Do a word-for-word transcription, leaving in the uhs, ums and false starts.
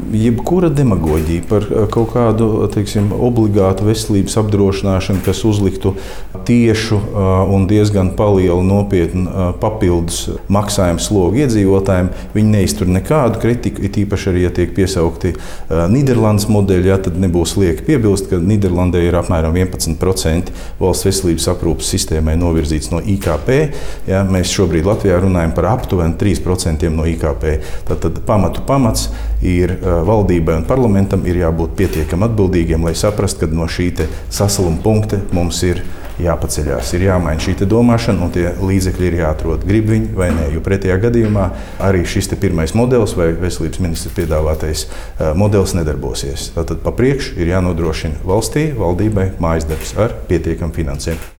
jebkura demagoģija par kaut kādu, teiksim, obligātu veselības apdrošināšanu, kas uzliktu tiešu un diezgan palielu nopietnu papildus maksājumu slogu iedzīvotājiem, viņi neiztur nekādu kritiku, it īpaši arī, ja tiek piesaukti Nīderlandes modeļi, ja, tad nebūs lieki piebilst, ka Nīderlandē ir apmēram vienpadsmit procenti valsts veselības aprūpes sistēmai novirzīts no I K P. Ja, mēs šobrīd Latvijā runājam par aptuveni trīs procentiem no I K P. Tātad pamatu pamats ir valdībai un parlamentam ir jābūt pietiekami atbildīgiem, lai saprastu, ka no šī sasaluma punkta mums ir jāpaceļās, ir jāmaina šī domāšana un tie līdzekļi ir jāatrod. Grib viņi vai nē, jo pretējā gadījumā arī šis pirmais modelis vai veselības ministrs piedāvātais modelis nedarbosies. Tātad pa priekšu ir jānodrošina valstī, valdībai mājas darbs ar pietiekamu finansējumu.